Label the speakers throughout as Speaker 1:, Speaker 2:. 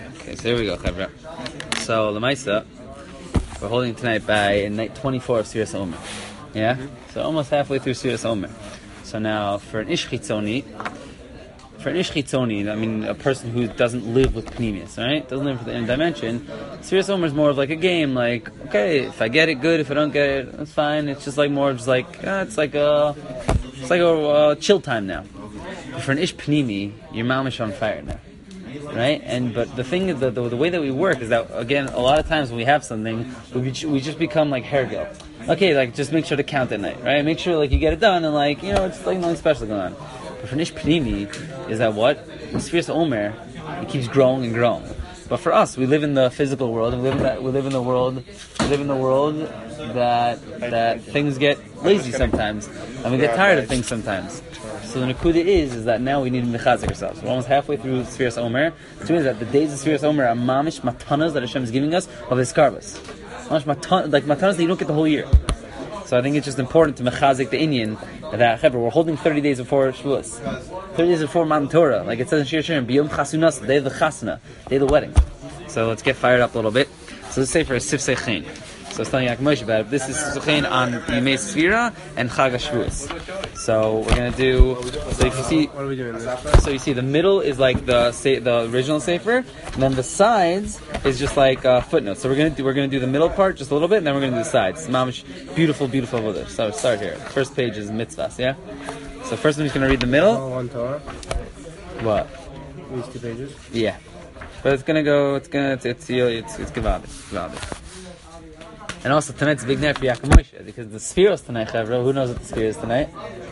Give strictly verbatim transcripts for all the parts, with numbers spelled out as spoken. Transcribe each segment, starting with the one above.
Speaker 1: Okay, so here we go, Chavra. So, Lamaisa, we're holding tonight by night twenty-four of Sfiras Omer. Yeah? Mm-hmm. So almost halfway through Sfiras Omer. So now, for an Ish Chitzoni, for an Ish Chitzoni, I mean, a person who doesn't live with Pneumius, right? Doesn't live with the inner dimension. Sfiras Omer is more of like a game, like, okay, if I get it, good. If I don't get it, that's fine. It's just like more just like, uh, it's like a, it's like a uh, chill time now. But for an Ish Pnimi, your mamish on fire now. Right, and but the thing is that the, the way that we work is that, again, a lot of times when we have something, we be, we just become like hergel. Okay, like just make sure to count at night, right? Make sure like you get it done, and like you know, it's like nothing special going on. But for Nish Pnimi, is that what? Sfiras Omer, it keeps growing and growing. But for us, we live in the physical world, and we live in that we live in the world, we live in the world that that things get lazy sometimes, and we get tired of things sometimes. So the Nakuda is, is that now we need to mechazik ourselves. We're almost halfway through Sfiras Omer, which means that the days of Sfiras Omer are mamish matanas that Hashem is giving us of His karvas. Mamish matan, like matanas that you don't get the whole year. So I think it's just important to mechazik the Inyan that we're holding thirty days before Shavuos, thirty days before Matan Torah, like it says in Shir Shirim, B'yom Chasunas, the day of the Chasna, day of the wedding. So let's get fired up a little bit. So let's say for a Sif Sechein. So I was telling Yaakov Moshe about it. This is Sechein on Yimei Sfira and Chag HaShavuos. So we're gonna do. So if you see,
Speaker 2: what are we doing?
Speaker 1: So you see, the middle is like the the original sefer, and then the sides is just like uh, footnotes. So we're gonna do we're gonna do the middle part just a little bit, and then we're gonna do the sides. Mamish, beautiful, beautiful avodah. So start here. First page is mitzvahs. Yeah. So first I'm just gonna read the middle.
Speaker 2: Oh, one Torah.
Speaker 1: What?
Speaker 2: These two pages.
Speaker 1: Yeah. But it's gonna go. It's gonna. It's it's it's it's gevadik. Gevadik. And also tonight's a big night for Yaakov Moshe, because the Sfiros tonight, Chavra, who knows what the Sfiros tonight?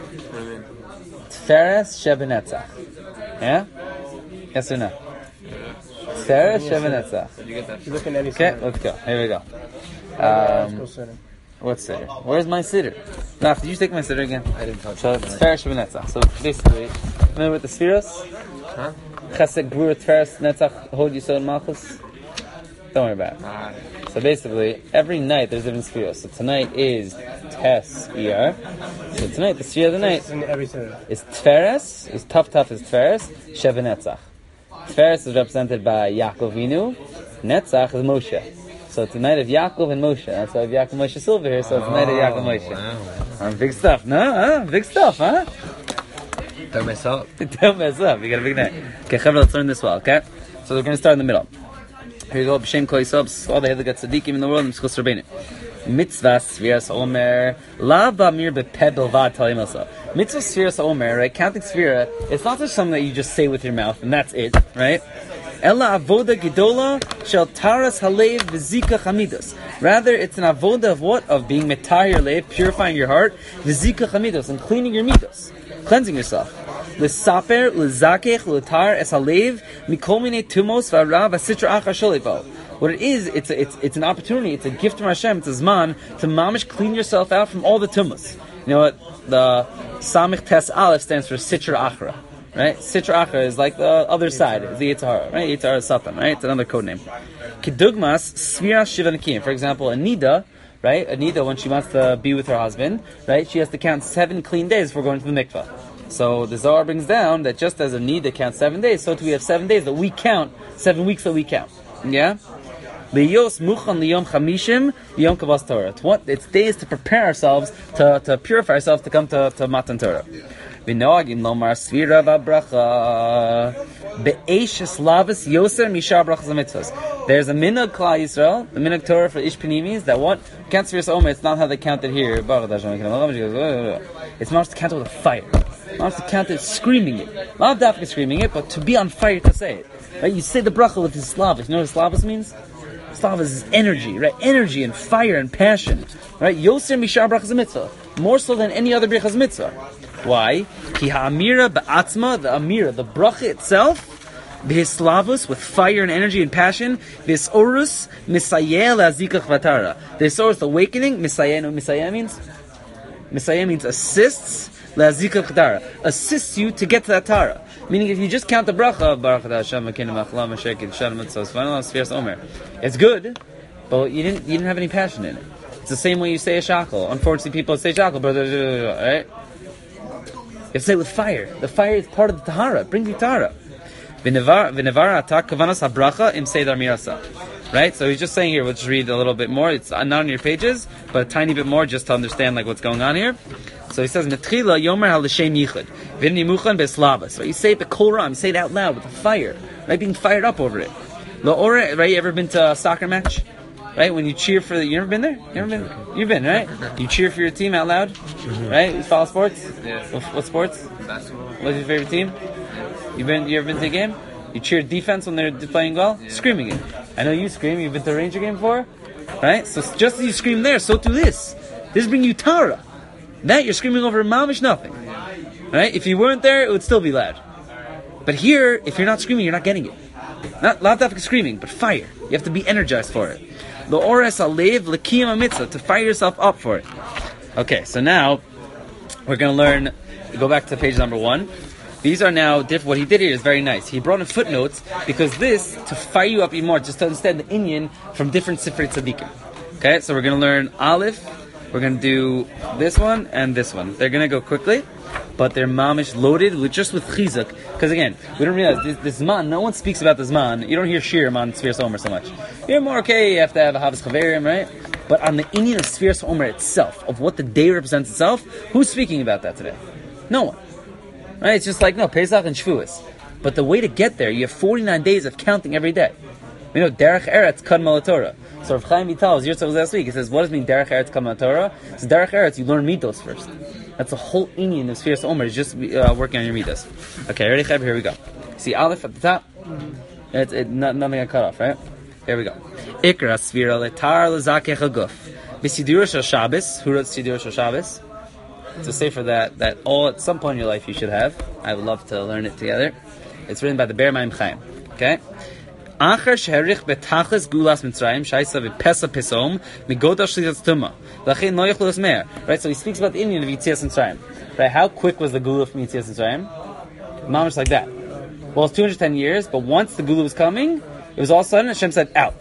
Speaker 1: Tferes Shebenetzach. Yeah? Yes or no? Tferes Shebenetzach.
Speaker 2: You're looking at
Speaker 1: Okay, let's go. Here we go. Um, what's Siddur? Where's my Siddur? Nah, did you take my Siddur again?
Speaker 3: I didn't touch
Speaker 1: so
Speaker 3: it.
Speaker 1: It's Tferes Shebenetzach. So basically, remember with the Sfiros?
Speaker 3: Huh?
Speaker 1: Chesed, Gvura, Tferes, Netzach, Hod, Yisod, Malchus? Don't worry about it.
Speaker 3: Nah.
Speaker 1: So basically, every night there's different spheres. So tonight is Tes E R. So tonight, the sphere of the night is Tferes. Is tough, tough is Tferes. Shevenetzach. Tferes is represented by Yaakov Vinu. Netzach is Moshe. So tonight of Yaakov and Moshe. That's why I have Yaakov Moshe Silver here. So tonight of Yaakov Moshe. Wow. Um, big stuff, no? Huh? Big stuff, huh?
Speaker 3: Don't mess up.
Speaker 1: Don't mess up. You got a big night. Okay, Chavra, let's learn this well. Okay. So we're going to start in the middle. Here you go, B'Shem Kol Yisrael, all the Hedegah Tzadikim in the world, and Mitzvah Rabbeinu. Mitzvah Sfiras Omer, La Ba'mir B'Peh Belvad Talim Elsa. Mitzvah Sfiras Omer, right? Counting Sfira, it's not just something that you just say with your mouth, and that's it, right? Ella Avoda Gedola Shel Taras Halev V'Zika Chamidos. Rather, it's an avoda of what? Of being metar your lev, purifying your heart, V'Zika Chamidos, and cleaning your midos, cleansing yourself. L'saper, l'zakech, l'tar, es halev, mikol minei tumos, v'arav, v'sitra achar sholevo. What it is, it's a, it's it's an opportunity, it's a gift from Hashem, it's a zman, to mamish clean yourself out from all the tumos. You know what? The Samich Tes Aleph stands for Sitra Achra. Right? Sitra Achra is like the other side, it's the Yitzhara, right? Yitzhara is Satan, right? It's another code name. Kidugmas, Svira Shiva Nekim. For example, Anida, right? Anida, when she wants to be with her husband, right? She has to count seven clean days before going to the mikvah. So the Zohar brings down that just as a need that counts seven days, so too we have seven days that we count, seven weeks that we count. Yeah? Liyos muchan liyom chamishim liyom kavas Torah. It's what? It's days to prepare ourselves, to, to purify ourselves to come to, to Matan Torah. V'noagim lomar svira v'bracha be'esh slavas yoser mishar brachas mitzvahs. There's a minhag Klal Yisrael, the minhag Torah for Ish Panimis, that what? Count Sfiras Omer, it's not how they count it here. It's not to count it with a fire. Not to count it screaming it. Not dafka screaming it, but to be on fire to say it. Right? You say the bracha with his slavas. You know what slavas means? Slavas is energy, right? Energy and fire and passion. Right? Yoser mishar brachas mitzvah. More so than any other brachas mitzvah. Why? Ki ha'amira ba'atzma, the amira, the bracha itself, B'hislavus, with fire and energy and passion. V'hisorus, misayeh la'azikach v'tara. The hisorus, the awakening. Misayeh, no misayeh means? Misayeh means assists. La'azikach v'tara. Assists you to get to that tara. Meaning, if you just count the bracha, Baruch Atah Hashem Elokeinu Machla Mashekid Shalom Mitzvos V'Anol Sfiras Omer, it's good, but you didn't you didn't have any passion in it. It's the same way you say a shackle. Unfortunately, people say shackle, but right? You have to say it with fire. The fire is part of the tahara. It brings you tahara. V'nevar v'nevar atak kavanas habracha im seidar mirasa. Right? So he's just saying here, we'll just read a little bit more. It's not on your pages, but a tiny bit more just to understand like what's going on here. So he says, Metchila yomer hal l'shem yichud. V'ni muchan b'slavas. Right? You say it b'kol ram, you say it out loud with the fire. Right? Being fired up over it. La'ora, right? You ever been to a soccer match? Right? When you cheer for the, you ever been there? You ever been? You've been, right? You cheer for your team out loud? Mm-hmm. Right? You follow sports?
Speaker 3: Yeah.
Speaker 1: What, what sports?
Speaker 3: Basketball.
Speaker 1: What's your favorite team? You been, you ever been to a game? You cheer defense when they're playing well? Yeah. Screaming it. I know you scream. You've been to a Ranger game before? Right? So just as you scream there, so do this. This bring you Tara. That you're screaming over mamish nothing. Right? If you weren't there, it would still be loud. But here, if you're not screaming, you're not getting it. Not not screaming, but fire. You have to be energized for it. L'ores alev l'kiyam mitzvah, to fire yourself up for it. Okay, so now we're going to learn, go back to page number one. These are now different. What he did here is very nice. He brought in footnotes because this, to fire you up even more, just to understand the Inyan from different Sifrei Tzaddikim. Okay, so we're going to learn Aleph. We're going to do this one and this one. They're going to go quickly, but they're mamish loaded with just with chizuk. Because again, we don't realize this, this man. No one speaks about this man. You don't hear shir man Sfiras Omer so much. You're more okay. You have to have a Havas Chaverim, right? But on the Inyan of Sfiras Omer itself, of what the day represents itself, who's speaking about that today? No one. Right? It's just like, no, Pesach and Shavuos. But the way to get there, you have forty-nine days of counting every day. You know, Derech Eretz Kad Malatorah. So Rav Chaim Vital was here last week. He says, what does it mean Derech Eretz Kad Malatorah? It's Derech Eretz, you learn Midos first. That's the whole Inyan of Sfiras Omer, is just uh, working on your Midos. Okay, ready, Chaim? Here we go. See Aleph at the top? Mm-hmm. It's, it, not, nothing got cut off, right? Here we go. Ikra Sfira Letar Lezakech Aguf. B'Sidur Shal Shabbos. Who wrote Sidur Shal Shabbos? It's a sefer that, that all at some point in your life you should have. I would love to learn it together. It's written by the Ber Maim Chaim. Okay? Achar sheherich betachlis gulas mitzrayim shaisa v'pesa pesom migoda shlitas tuma lachin no yachlos mer. Right, so he speaks about the Indian of Yitzias Mitzrayim. Right, how quick was the gula from Yitzias Mitzrayim? Mamish like that. Well, it's two hundred ten years, but once the gula was coming, it was all of a sudden Hashem said out.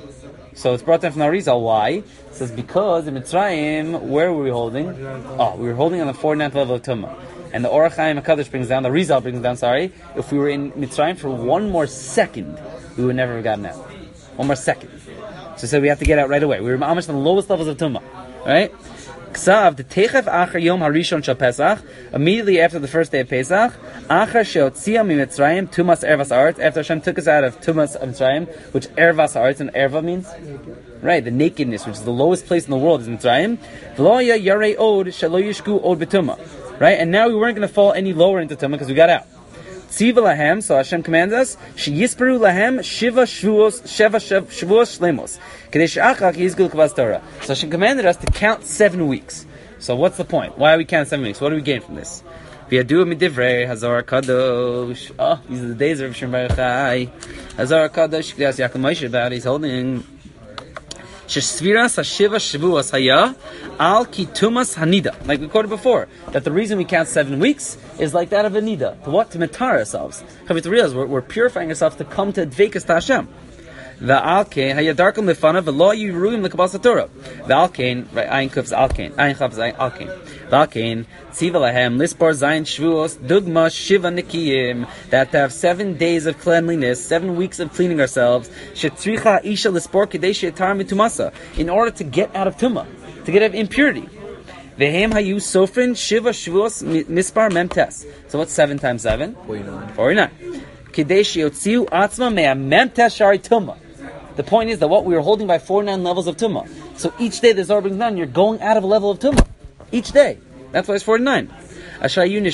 Speaker 1: So it's brought down from Arizal. Why? It says because in Mitzrayim, where were we holding? Oh, we were holding on the forty-ninth level of Tumah. And the Orach Chaim HaKadosh brings down, the Arizal brings down, sorry, if we were in Mitzrayim for one more second, we would never have gotten out. One more second. So he said we have to get out right away. We were almost on the lowest levels of Tumah. Right? Ksav, the Techef Achar Yom HaRishon Shal Pesach, immediately after the first day of Pesach, Achar Sheotzia Mi Mitzrayim, Tumas Ervas Aretz, after Hashem took us out of Tumas of Mitzrayim, which Ervas Aretz, and Erva means? Right, the nakedness, which is the lowest place in the world, is Mitzrayim. V'lo yarei od, shelo yishku od betuma. Right, and now we weren't going to fall any lower into Tumah because we got out. Tziva lahem, so Hashem commands us, Sheyisperu lahem shiva shvuos, sheva shvuos shlemos. Kedei she'achak yizgul kavaz Torah. So Hashem commanded us to count seven weeks. So what's the point? Why are we counting seven weeks? What do we gain from this? V'yadu midivrei Hazar Kadosh. Oh, these are the days of Shem Baruch Chai. Hazar Kadosh, K'das Yaakov Moshe about he's holding Shesviras Hashiva Shavuos Haya Al Kitumas Hanida. Like we quoted before, that the reason we count seven weeks is like that of a nida. To what? To metar ourselves. We have to realize we're, we're purifying ourselves to come to Dvekas to Hashem. V'alkein hayadarkum lefana v'lo yiruim lekabas Torah. V'alkein, right? Ayin kufs alkein. Ayin chavs ayin alkein. V'alkein tziva lahem lispar zayin shvuos dugma shiva nikiyim. That to have seven days of cleanliness, seven weeks of cleaning ourselves. Shetricha isha lispar kedei shetar mitumasa. In order to get out of tuma, to get out of impurity. Vehem hayu sofrin shiva shvuos mispar memtes. So what's seven times seven?
Speaker 3: Forty-nine.
Speaker 1: Forty-nine. Kedei sheyotziu atzma mea memtes shari tuma. The point is that what we were holding by forty-nine levels of Tumah. So each day the Zohar brings down, you're going out of a level of Tumah. Each day. That's why it's forty-nine. And the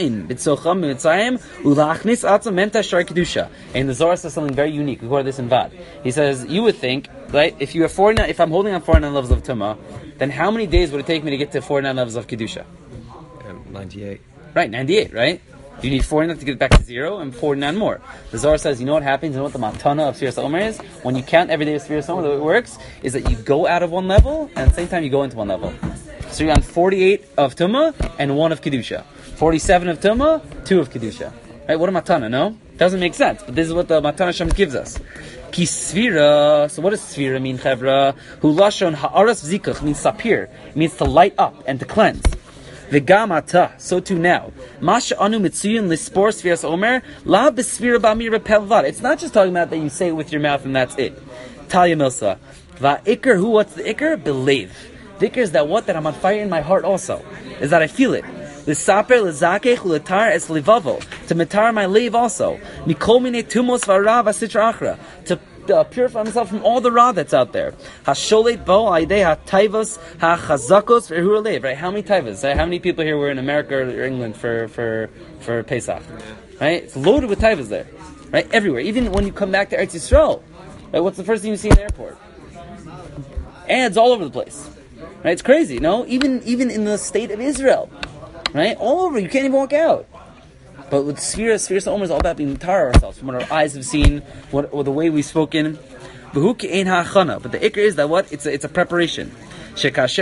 Speaker 1: Zohar says something very unique. We quoted this in Vad. He says, you would think, right, if you have forty-nine, if I'm holding on forty-nine levels of Tumah, then how many days would it take me to get to forty-nine levels of Kedusha?
Speaker 3: Um, ninety-eight.
Speaker 1: Right, ninety-eight, right? You need forty-nine to get back to zero, and forty-nine more. The Zohar says, you know what happens, you know what the matana of Sfiras Omer is? When you count every day of Sfiras Omer, the way it works is that you go out of one level, and at the same time you go into one level. So you're on forty-eight of Tumah, and one of Kedusha. forty-seven of Tumah, two of Kedusha. Right, what a matana, no? Doesn't make sense, but this is what the matana Hashem gives us. Ki Sfira, so what does Sfira mean, Chevra? Hu Lashon ha'aras zikach means sapir, it means to light up and to cleanse. V'gam ata, so too now. Masha anu mitzuyin lispor sfiras omer, la b'sfira b'amir repelvad. It's not just talking about that you say it with your mouth and that's it. Talia milsa. Va'ikr, who, what's the ikr? Believe. The ikr is that what? That I'm on fire in my heart also. Is that I feel it. L'saper l'zakech l'tar es livavo. To mitar my leave also. Mikol mine tumos v'ara v'sitra achra. To Uh, purify myself from all the ra that's out there. Hasholet bo aidei ha-taivos ha-chazakos v'huralev. Right? How many taivos? Right? How many people here were in America or England for for for Pesach? Right? It's loaded with taivos there. Right? Everywhere. Even when you come back to Eretz Yisrael. Right? What's the first thing you see in the airport? Ads all over the place. Right? It's crazy. No? Even even in the state of Israel. Right? All over. You can't even walk out. But with Sfira, Sfira Omer is all about being tar ourselves from what our eyes have seen, what or the way we've spoken. But the ikr is that what? It's a, it's a preparation. When a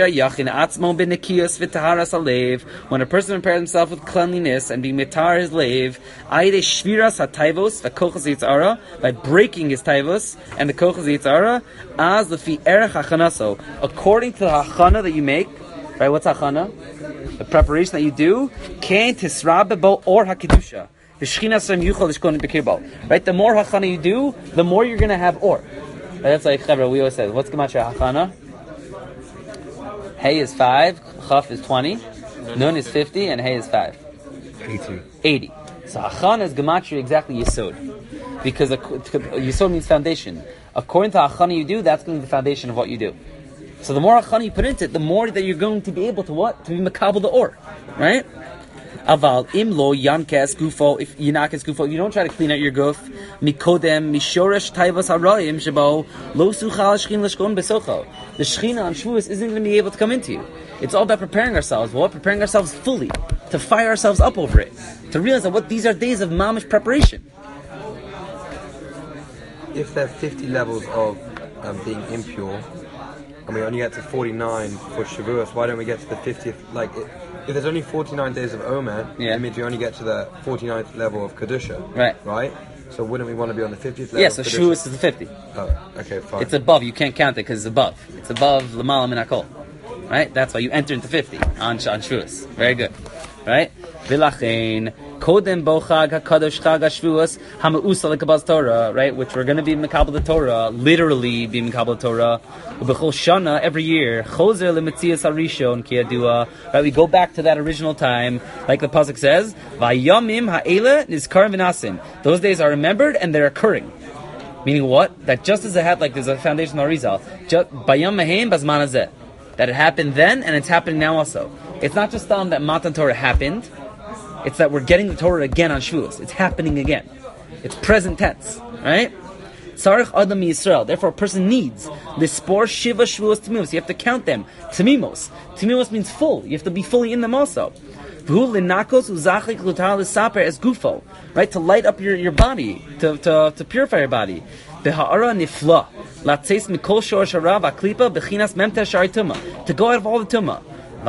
Speaker 1: person prepares himself with cleanliness and being mitar his lave, by breaking his taivos and the kochas yitzara, as lefi erech hachanaso, according to the hachana that you make. Right? What's hachana? The preparation that you do, kain tisrabebo or hakidusha. Right? The more hachana you do, the more you're going to have or. Right? That's like Chevra, we always say, what's gematria hachana? Hey is five, chaf is twenty, nun is fifty, and hey is five.
Speaker 3: eighty.
Speaker 1: eighty. So hachana is gematria exactly yesod. Because yesod means foundation. According to hachana you do, that's going to be the foundation of what you do. So the more hachana you put into it, the more that you're going to be able to what? To be makabel the or. Right? Aval imlo yankes gufo, if yanakes gufo, you don't try to clean out your guf. Mikodem mishoresh taivas harayim shabo lo suchal shchin lashkon besocho. The shchina on Shavuos isn't going to be able to come into you. It's all about preparing ourselves. What? Preparing ourselves fully to fire ourselves up over it, to realize that what these are days of mamish preparation.
Speaker 3: If there are fifty levels of um, being impure, and we only get to forty-nine for Shavuos, why don't we get to the fiftieth? Like, it, if there's only forty-nine days of Omer,
Speaker 1: yeah.
Speaker 3: it means we only get to the forty-ninth level of Kedusha.
Speaker 1: Right.
Speaker 3: Right? So wouldn't we want to be on the fiftieth level?
Speaker 1: Yeah, so Shavuos is the fifty.
Speaker 3: Oh, okay, fine.
Speaker 1: It's above. You can't count it because it's above. It's above Lamala Min HaKol. Right? That's why you enter into fifty on, on Shavuos. Very good. Right? V'lachein kodem bo chag hakadosh chag hashvuos hamausa lekabaz Torah, right? Which we're going to be mekabel the Torah, literally be mekabel the Torah. Ubechol shana, every year, chozer lemetzias harishon kiyadua. Right? We go back to that original time, like the pasuk says, vayamim ha'ele nizkarim v'nasim. Those days are remembered and they're occurring. Meaning what? That just as it had, like there's a foundation of Arizal, bayam mehem bazman hazeh. That it happened then and it's happening now also. It's not just um, that Matan Torah happened. It's that we're getting the Torah again on Shavuos. It's happening again. It's present tense, right? Sarich Adam Yisrael. Therefore, a person needs lispor shiva Shavuos Tamimos. You have to count them. Tamimos. Tamimos means full. You have to be fully in them also. V'hu linakos uzachik lutar l'saper es gufo. Right? To light up your, your body. To, to, to purify your body. Beha'ara nifla. Latzeis mikol shor sharav aklipa bechinas memter shari tumah. To go out of all the tumah.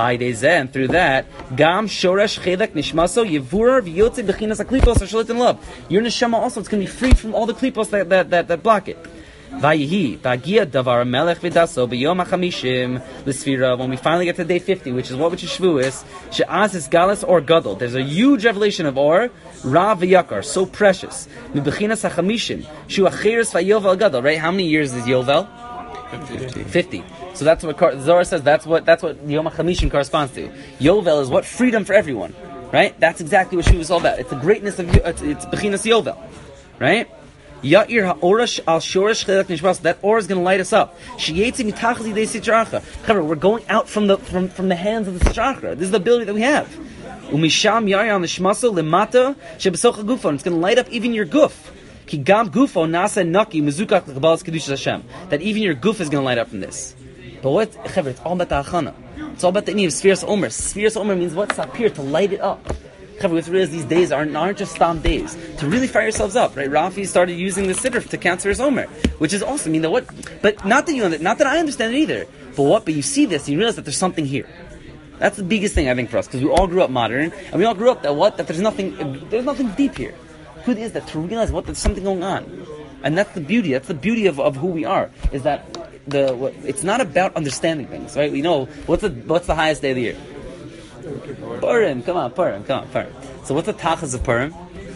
Speaker 1: And through that, gam shoresh chelek nishmaso yevurar v'yotze bechinas aklipos hashalit in love. Your neshama also, it's going to be free from all the klipos that that that, that block it. Vayihi vagia davar melech v'daso b'yom hachamishim l'sfira. When we finally get to day fifty, which is what which is Shavuos, she'az is galas or gadol. There's a huge revelation of or ra v'yakar, so precious. Mibechinas hachamishim shu acheres vayovel gadol. Right? How many years is Yovel?
Speaker 3: fifty.
Speaker 1: Fifty. So that's what Zohar says. That's what that's what Yom HaChamishim corresponds to. Yovel is what? Freedom for everyone, right? That's exactly what Shavuos is all about. It's the greatness of it's, it's Bechinas Yovel, right? Ya'ir ha'orash al shoresh chelak nishmas. That or is going to light us up. Sheyetzi mitachas yidei sitra achra. We're going out from the from, from the hands of the sitra achra. This is the ability that we have. Umisham ya'ir al nishmaso lemata shebesocha gufon. It's going to light up even your guf. Ki gam gufo nasa naki mezukach l'kabalas kedushas Hashem. That even your guf is going to light up from this. But what, Chaver, it's all about the achana. It's all about the need of Sfiras Omer. Sfiras Omer means what? Sapir, to light it up. Chaver, we have to realize these days aren't, aren't just stam days. To really fire yourselves up, right? Rafi started using the siddur to count Sfiras Omer, which is awesome. I mean, that what? But not that you, not that I understand it either. But what? But you see this, and you realize that there's something here. That's the biggest thing I think for us, because we all grew up modern, and we all grew up that what? That there's nothing, there's nothing deep here. Who is that? To realize what? There's something going on, and that's the beauty. That's the beauty of, of who we are. Is that the what, it's not about understanding things, right? We know what's the what's the highest day of the year? Purim, come on, Purim, come on, Purim. So what's the tachas of Purim?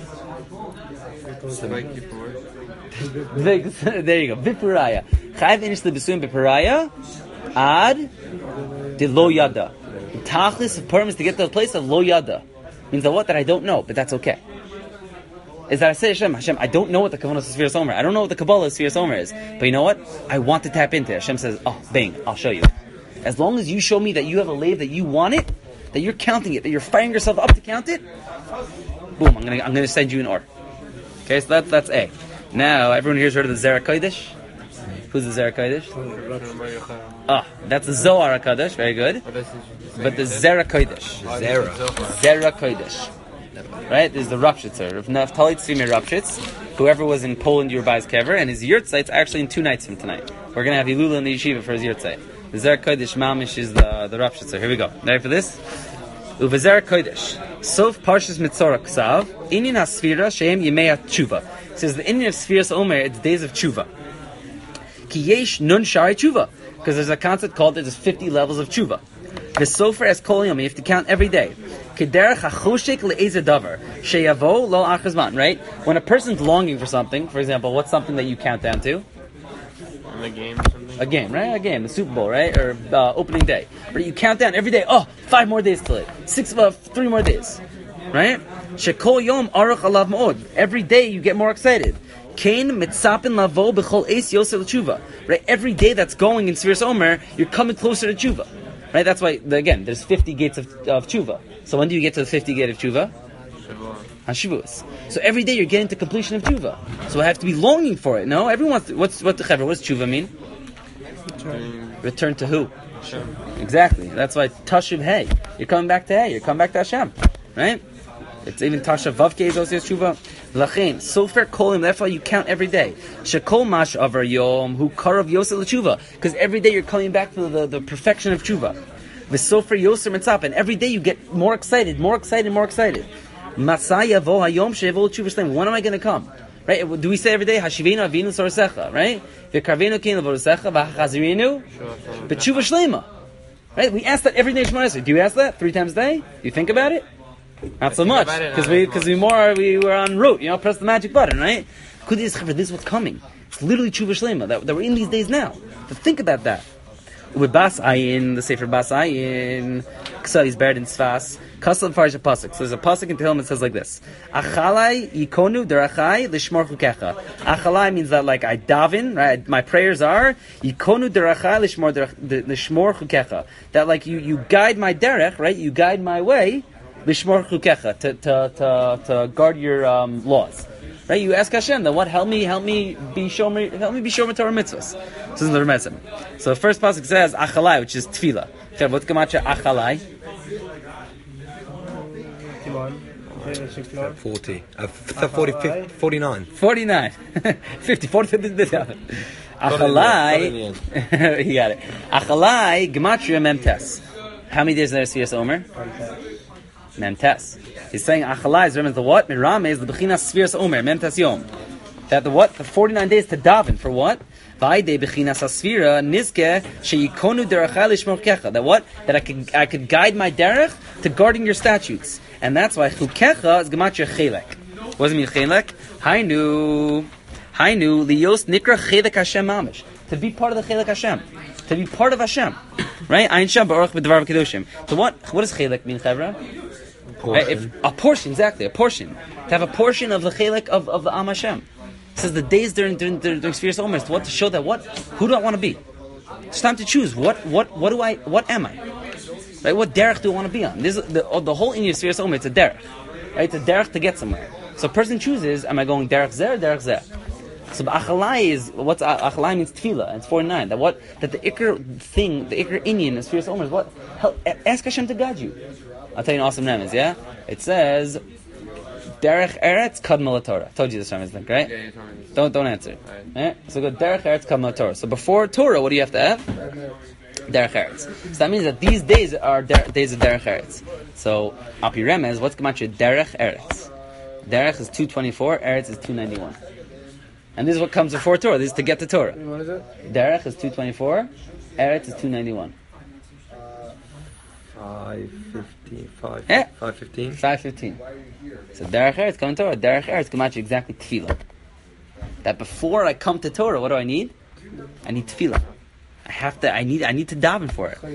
Speaker 1: There you go. Bipuraya. Chayv inish lebesuim bipuraya ad de lo yada. The tachlis of Purim is to get to the place of lo yada. Means that what? That I don't know, but that's okay. Is that I say Hashem, Hashem, I don't know what the Kavanah of Sfiras Omer. I don't know what the Kabbalah of Sfiras Omer is. But you know what? I want to tap into it. Hashem says, oh, bang, I'll show you. As long as you show me that you have a lave, that you want it, that you're counting it, that you're firing yourself up to count it, boom, I'm gonna I'm gonna send you an or. Okay, so that's that's A. Now, everyone here's heard of the Zera Kodesh? Who's the Zera Kodesh? Ah, that's the Zohar HaKadosh, very good. But the Zera Kodesh.
Speaker 3: Zera.
Speaker 1: Zera Kodesh. Right? There's the Rapshitzer. Of Naftali Tzimir Rapshitz, whoever was in Poland, Yerubai's Kever, and his Yurtzite's actually in two nights from tonight. We're going to have Hilula in the Yeshiva for his Yurtzite. The Zera Kodesh Mamish is the, the Rapshitzer. Here we go. Ready for this? Uvezer Kodesh. Sof Parshas Mitzorah Ksav. Inyan HaSfira Shehem Yemei HaTshuva. It says the Inyan of Sfiras Omer, it's days of Tshuva. Ki yesh nun shari Tshuva. Because there's a concept called there's fifty levels of Tshuva. The Sofer as Kol Yom, you have to count every day. Kederach HaChoshek Le'ezer Davar. Sheyavo Lo Achazman. Right? When a person's longing for something, for example, what's something that you count down to?
Speaker 2: A game or something?
Speaker 1: A game, right? A game, the Super Bowl, right? Or uh, opening day. But you count down every day, oh, five more days till it. Six, uh, three more days. Right? Shekol Yom Aruch Alav Ma'od. Every day you get more excited. Kain Mitzapin Lavo B'chol Eis Yosel Tshuva. Right? Every day that's going in Sfiras Omer, you're coming closer to Tshuva. Right? That's why, again, there's fifty gates of, of Tshuva. So when do you get to the fifty gate of Tshuva? On Shavuos. So every day you're getting to completion of Tshuva. So I have to be longing for it. No, everyone wants to, what's what the Chaver? What does Tshuva mean? Return. Return to who?
Speaker 2: Hashem.
Speaker 1: Exactly. That's why Tashuv Hey. You're coming back to Hey. You're coming back to Hashem. Right? It's even Tashav Vavke is also Tshuva. Lachain. Sofer Kolim. Therefore you count every day. Shekol Mash Avar Yom Hu Karav Yosel Tshuva. Because every day you're coming back to the, the perfection of Tshuva. V'sofer Yoser Mitzap. And every day you get more excited, more excited, more excited. Masaya vo hayom shevo tshuva shleim. When am I going to come? Right? Do we say every day Hashivenu Avinu Sorasecha? Right? V'karvenu Kein Levorasecha v'Chazirinu B'tshuva Shlema. Right? We ask that every day. Shemona Esrei. Do you ask that three times a day? Do you think about it? Not so much, because we because we more we were en route. You know, press the magic button, right? This is what's coming. It's literally tshuva shlema that, that we're in these days now. To think about that. With Bas Ayin, the Sefer Bas Ayin, Ksad is buried in Sfas. Kasal Farish Pasuk. So there's a pasuk in Tehillim that says like this: Achalai yikonu derachai lishmor chukecha. Achalai means that like I daven, right? My prayers are yikonu derachai lishmor lishmor chukecha. That like you you guide my derech, right? You guide my way lishmor chukecha to to to to guard your um, laws. Right? You ask Hashem, then what? Help me, help me be shomer, help me be shomer Torah mitzvahs. This is the Remezim. So the first pasuk says achalai, which is tefillah. Okay, what's gematria achalai?
Speaker 3: forty. Uh, forty, fifty, forty-nine.
Speaker 1: forty-nine. fifty, forty, fifty. Achalai. You got it. Achalai, gematria memtes. How many days is there Sfiras Omer? Memtes. He's saying achalai is remember the what? Mirame is the bechinas Sfiras Omer, memtes yom. That the what? The forty-nine days to daven for what? Vaide bechinas asfira nizke sheyikonu derachai lishmor chukecha. That what? That I could I could guide my derech to guarding your statutes, and that's why chukecha is gematria chelek. What does it mean chelek? Hainu, hainu liyos nikra chelek Hashem mamish. To be part of the chelek Hashem, to be part of Hashem, right? Ein sham ba'orach b'dvar v'kedoshim. So what? What does chelek mean, Chevra? Right? If, a portion, exactly, a portion. To have a portion of the chelek of, of the Am Hashem. It says the days during during during, during Sfiras Omer is what to show that what who do I want to be? It's time to choose. What what what do I what am I? Right? What derech do I want to be on? This is the the whole Inyan of Sfiras Omer. It's a derech, right? It's a derech to get somewhere. So a person chooses: am I going derech zer or derech zer? So achalai is what's achalai means tefillah. And it's forty-nine. That what that the ikr thing, the ikr Inyan of Sfiras Omer is what help, ask Hashem to guide you. I'll tell you an awesome remez, yeah? It says, Derech Eretz Kadma LaTorah. I told you this remez, think, right?
Speaker 2: Yeah, you told me this.
Speaker 1: Don't, don't answer.
Speaker 2: Right.
Speaker 1: Right? So go Derech Eretz Kadma LaTorah. So before Torah, what do you have to have? Derech Eretz. So that means that these days are der- days of Derech Eretz. So, Api remez, what's gematria Derech Eretz? Derech is two twenty-four, Eretz is two ninety-one. And this is what comes before Torah. This is to get to Torah.
Speaker 4: What is it?
Speaker 1: Derech is two twenty-four, Eretz is two ninety-one.
Speaker 3: five fifteen. five,
Speaker 1: Yeah.
Speaker 3: five fifteen.
Speaker 1: five fifteen. So Derech Eretz, come to Torah. Derech Eretz, come at you exactly tefillah. That before I come to Torah, what do I need? I need tefillah. I have to. I need. I need to daven for it.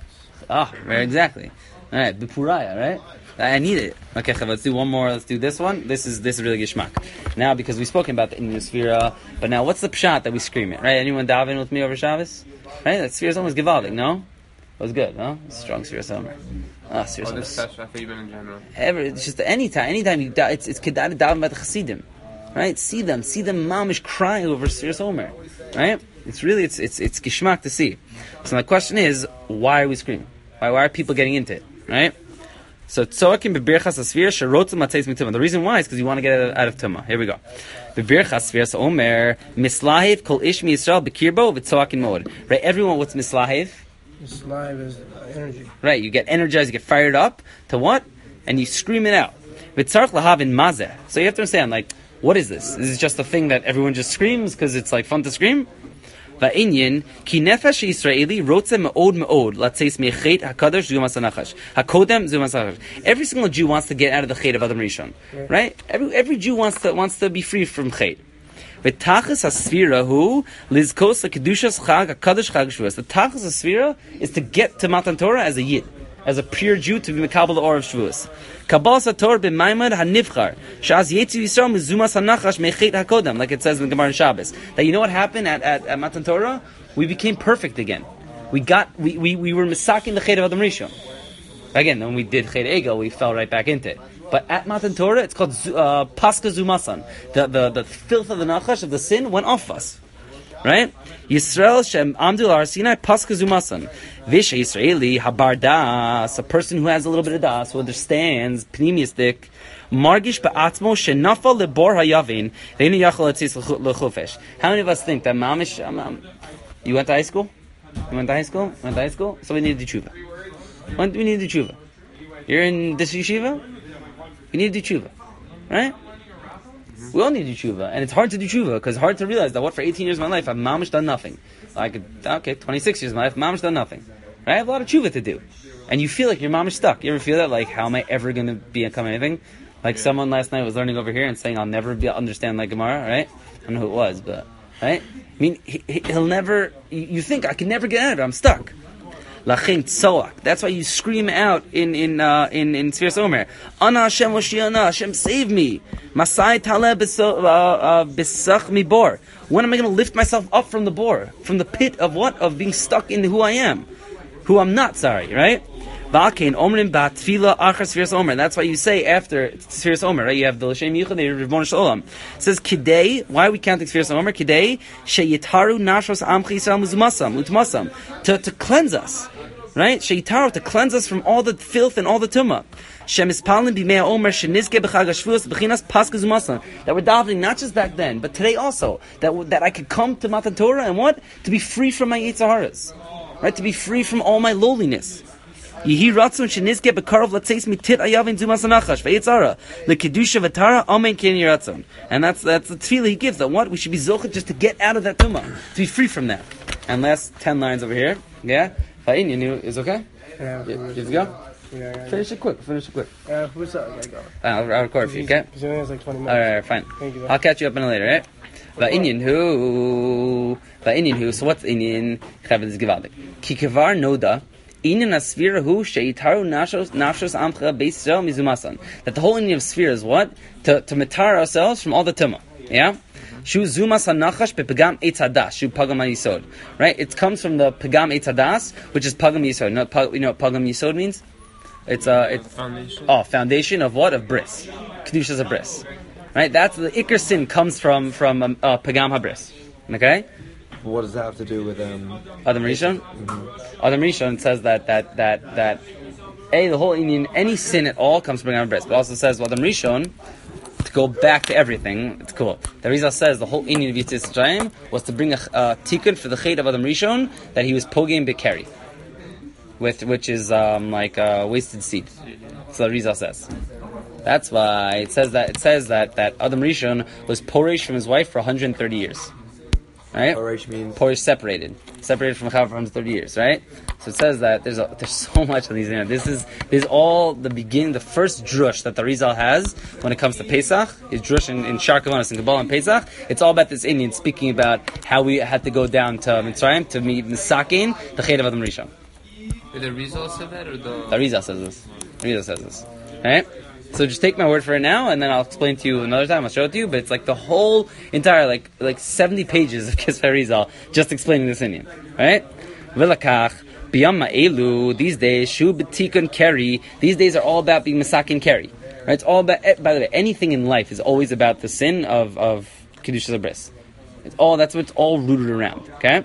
Speaker 1: Ah, oh, right, exactly. All right, b'puraya, right? I need it. Okay, let's do one more. Let's do this one. This is this is really gishmak. Now, because we've spoken about the Indian Sphira, but now what's the pshat that we scream it? Right? Anyone daven with me over Shabbos? Right? That Sphira was givaldik, no? It was good, no? Strong Sphira Somer. Ah, Sphira
Speaker 2: Oh, this
Speaker 1: Somer.
Speaker 2: special. I thought you meant in general.
Speaker 1: Ever, it's just anytime, anytime you da- it's it's kedai to daven by the Chassidim, right? See them, see them, mamish crying over Sphira Somer, right? It's really it's it's it's gishmak to see. So my question is, why are we screaming? Why why are people getting into it, right? So tzoakim bebirchas asfira sherotzim matzeis mituma. The reason why is because you want to get it out of tuma. Here we go. Bebirchas asfira omer mislahiv kol ish mi Yisrael bekirbo v'tzoakim mod. Right? Everyone, what's mislahiv?
Speaker 4: Mislahiv is energy.
Speaker 1: Right. You get energized, you get fired up to what? And you scream it out. V'tzarch lahavin mazeh. So you have to understand, like, what is this? Is it just a thing that everyone just screams because it's like fun to scream? Va'inyan ki nefesh Yisraeli rotze me'od me'od latzeis me'chet hakadosh zumas hanachash hakodem zumas hanachash. Every single Jew wants to get out of the chet of Adam Rishon, right? Every every Jew wants to wants to be free from chet. V'tachas hasfira hu lizkos hakedushas chag hakadosh chag Shavuos. The tachas hasfira is to get to Matan Torah as a yid, as a pure Jew, to be mekabel the or of Shavuos. Kabbalah Sator b'maimad hanivchar shaz yetzu Yisrael mizumas hanachash mechet hakodam, like it says in the Gemara in Shabbos. That you know what happened at, at, at Matan Torah? We became perfect again. We got we, we, we were misaking the chet of Adam Rishon. Again, when we did chet egel, we fell right back into it. But at Matan Torah, it's called uh, Pascha Zumasan. The, the the filth of the nachash of the sin went off us. Right? Yisrael Shem Amdul Ar Sinai Pascha Zumasan. Vish Yisraeli Habar Das, a person who has a little bit of das, who understands pneumistic. Margish Ba'atmo Shenafa Lebor Hayavin Veinu Yachol Atzis Lechufesh. How many of us think that Mamish? Um, um, you went to high school? You went to high school? You went to high school? So we need to do tshuva. When do we need to do tshuva? You're in this yeshiva? You need to do tshuva, right? We all need to do tshuva, and it's hard to do tshuva because it's hard to realize that what for eighteen years of my life I've mamish done nothing. Like okay, twenty-six years of my life, mamish done nothing. Right? I have a lot of tshuva to do, and you feel like your mamish stuck. You ever feel that? Like, how am I ever going to become anything? Like someone last night was learning over here and saying, "I'll never be understand like Gemara." Right? I don't know who it was, but right? I mean, he, he'll never. You think I can never get out of it? I'm stuck. Lachin tzoak. That's why you scream out in in uh, in in Sfiras Omer. Ana Hashem Hoshiana. Hashem save me. Masai Taleh Besach Mi Bor. When am I going to lift myself up from the bor, from the pit of what? Of being stuck in who I am, who I'm not. Sorry, right? V'alkein Omrim Ba'Tfila Achar Sfiras Omer. That's why you say after Sfiras Omer, right? You have the L'Shem Yichud, the Ribono Shel Olam. It says Kidei. Why are we counting Sfiras Omer? Kidei Sheyitaru Nashros Amchi Yisrael Muzumasam Utmasam, to to cleanse us. Right? Sheitaru, to cleanse us from all the filth and all the tumah. Shemispalin b'mei omer shenizke b'chag hashvuos b'chinas pascha zumasan. That we're davening not just back then, but today also. That that I could come to Matan Torah and what? To be free from my Yetzer Haras. Right? To be free from all my lowliness. Yehi ratzon shenizke b'karov latzeis mitit ayavin zumasan nachash v'yitzara l'kedusha v'tara amen ken yiratzon. And that's that's the tefillah he gives. That what? We should be zochet just to get out of that tumah, to be free from that. And last ten lines over here. Yeah? Fa'in, you knew is okay?
Speaker 4: Yeah,
Speaker 1: You you have to go?
Speaker 4: yeah, yeah.
Speaker 1: Finish it quick, finish it quick.
Speaker 4: Uh, what's up? I gotta go.
Speaker 1: I'll, I'll record for you, okay?
Speaker 4: Because it only has like twenty minutes.
Speaker 1: Alright, fine.
Speaker 4: Thank you, though.
Speaker 1: I'll catch you up in a later, right? Va'inyan hu, va'inyan hu, so what's inyan? Chavid is givaldik. Ki kevar noda, inyan asfira hu, she'itaru nafshos, nafshos amcha beis Yisrael mizumasan. That the whole inyan of sphere is what? To, to matar ourselves from all the tumah. Yeah? Shu zumas hanachash bepagam eitz hadas, shu pagam yisod. Right? It comes from the pagam eitz hadas, which is pagam yisod. You know, pag, you know what pagam yisod means? It's uh, it's
Speaker 2: Foundation.
Speaker 1: oh, foundation of what? Of bris. Kedusha is a bris. Right? That's the ikar sin comes from from um, uh, pagam habris. Okay?
Speaker 3: What does that have to do with um?
Speaker 1: Adam Rishon. Mm-hmm. Adam Rishon says that that that that a the whole Indian any sin at all comes from pagam habris, but also says well, Adam Rishon. To go back to everything, it's cool. The Rizal says the whole Indian of Yitzis Chaim was to bring a uh, tikkun for the chet of Adam Rishon that he was pogim bekeri, with which is um, like uh, wasted seed. So the Rizal says. That's why it says that it says that that Adam Rishon was poresh from his wife for one hundred thirty years. right?
Speaker 3: Porish means
Speaker 1: Porish separated, separated from Chava for thirty years, right? So it says that there's a, there's so much on these. You know, this is this is all the beginning, the first drush that the Rizal has when it comes to Pesach. His drush in, in Shar Kavanos and Kabbalah and Pesach. It's all about this Indian speaking about how we had to go down to Mitzrayim to meet Misakin, the Ched of Adam Rishon.
Speaker 2: Did the Rizal say that or the?
Speaker 1: The Rizal says this. The Rizal says this. Right? So just take my word for it now, and then I'll explain to you another time. I'll show it to you. But it's like the whole entire like like seventy pages of Kisvei Rizal just explaining this Indian. Right? V'lakach biyama elu. These days, shu b'tikun keri. These days are all about being masakin keri. Right? It's all about. By the way, anything in life is always about the sin of of kedushas bris. It's all. That's what it's all rooted around. Okay.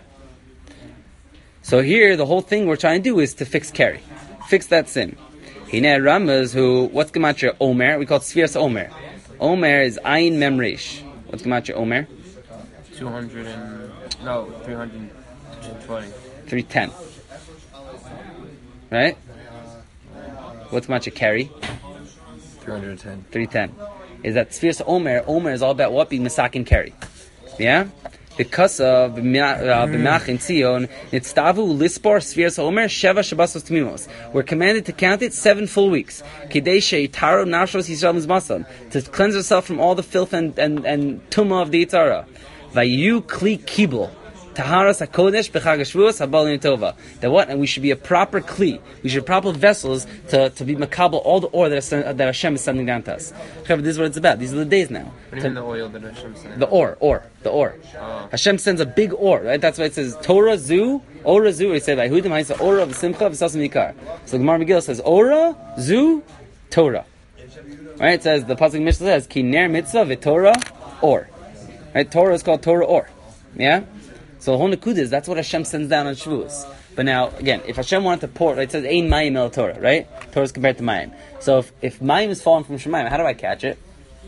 Speaker 1: So here, the whole thing we're trying to do is to fix keri, fix that sin. Hine Ramaz, who, what's Gematria Omer? We call it Sfiras Omer. Omer is Ayin Mem Reish. What's Gematria Omer?
Speaker 2: two hundred and, no, three hundred twenty.
Speaker 1: three ten. Right? What's Gematria Keri?
Speaker 3: three hundred ten.
Speaker 1: three ten. Is that Sfiras Omer? Omer is all about what? Being Masakin Keri. Yeah? Because of B'mach in Tzion, Nitztavu Lispor Sfiras Omer Sheva Shabbasos Tmimos. We're commanded to count it seven full weeks. Kidei Sheitaro Nashros Yisrael Mizmasan, to cleanse ourselves from all the filth and and, and tumah of the Yitzara. Vayu Kli Kibul. Taharas HaKodesh B'Chag HaShavuos Habalin Tova. That what? And we should be a proper Kli. We should be proper vessels to, to be makabel all the oil that, that Hashem is sending down to us. This is what it's about. These are the days now.
Speaker 2: What do you mean the oil that Hashem sent?
Speaker 1: The ore, ore, the ore.
Speaker 2: Oh.
Speaker 1: Hashem sends a big ore, right? That's why it says Torah Zu, Ora Zu. It says Vayihudim Ha'isa Ora V'Simcha V'Sasam Yikar. So the Gemara Megillah says Ora Zu Torah. Right? It says the pasuk Mishnah says Ki Ner Mitzvah V'Torah Or. Right? Torah is called Torah Or. Yeah. So the whole Nakud is that's what Hashem sends down on Shavuos. But now again, if Hashem wanted to pour, right, it says Ein Mayim El Torah, right? Torah is compared to Mayim. So if if Mayim is falling from Shemayim, how do I catch it?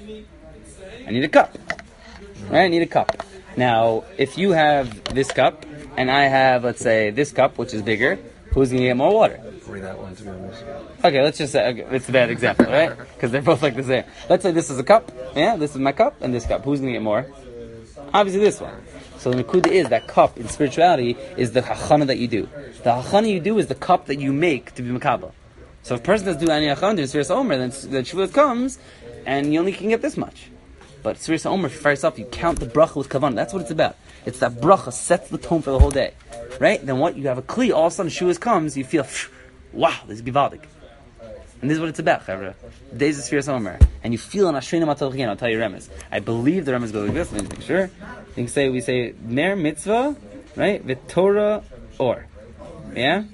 Speaker 1: I need a cup. Right? I need a cup. Now, if you have this cup, and I have, let's say, this cup, which is bigger, who's going to get more water?
Speaker 3: Probably that one, to be honest.
Speaker 1: Okay, let's just say, okay, it's a bad example, right? Because they're both like the same. Let's say this is a cup, yeah? This is my cup, and this cup. Who's going to get more? Obviously this one. So the Nakuda is, that cup in spirituality is the hachana that you do. The hachana you do is the cup that you make to be makabel. So if a person doesn't do any hachana, doing Sfiras Omer, then the Shavuot comes, and you only can get this much. But Sfiras Omer, for yourself, you count the bracha with kavanah. That's what it's about. It's that bracha sets the tone for the whole day, right? Then what? You have a kli. All of a sudden, Shavuos comes. You feel, wow, this is givaldik. And this is what it's about, chavra. The days of Sfiras Omer, and you feel an Ashreina Matal Chagin. I'll tell you remes. I believe the remes goes like this. Let me make sure. You can say we say Ner Mitzvah, right? V'Torah Or, yeah.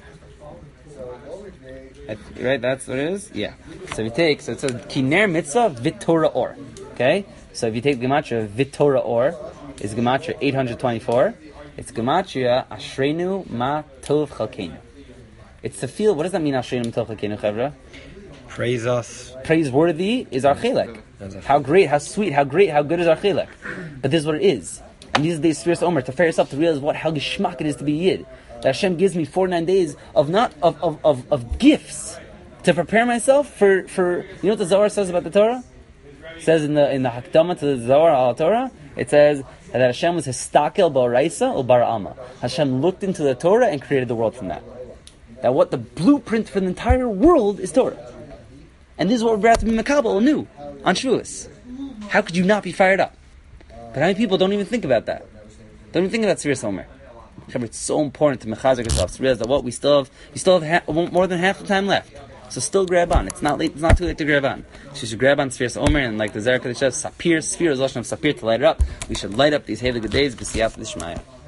Speaker 1: Right, that's what it is. Yeah. So we take. So it says Ki Ner Mitzvah V'Torah Or. Okay. So if you take Gematria, V'Torah Or is Gematria eight hundred twenty-four. It's Gematria Ashreinu Ma Tov Chalkeinu. It's to feel. What does that mean? Ashreinu Ma Tov Chalkeinu, chavra.
Speaker 3: Praise us.
Speaker 1: Praiseworthy is our chelek. How great, how sweet, how great, how good is our chelek. But this is what it is. And these are the Sfiras Omer, to fair yourself, to realize what, how geschmack it is to be Yid. That Hashem gives me forty-nine days of not, of, of, of, of gifts to prepare myself for, for, you know what the Zohar says about the Torah? It says in the, in the Hakdama to the Zohar al Torah, it says that Hashem was Histakel Ba'araisa or Bara'ama. Hashem looked into the Torah and created the world from that. That what the blueprint for the entire world is Torah. And this is what we're about to be makabel new on Shavuos. How could you not be fired up? But how many people don't even think about that? Don't even think about Sfiras Omer. It's so important to mechazik yourself to realize that what we still have, we still have ha- more than half the time left. So still grab on. It's not late. It's not too late to grab on. So you should grab on Sfiras Omer, and like the Zerah Kodesh says, Sapir, Sphere is Lashon of Sapir, to light it up. We should light up these Heilige days b'siyata d'Shmaya.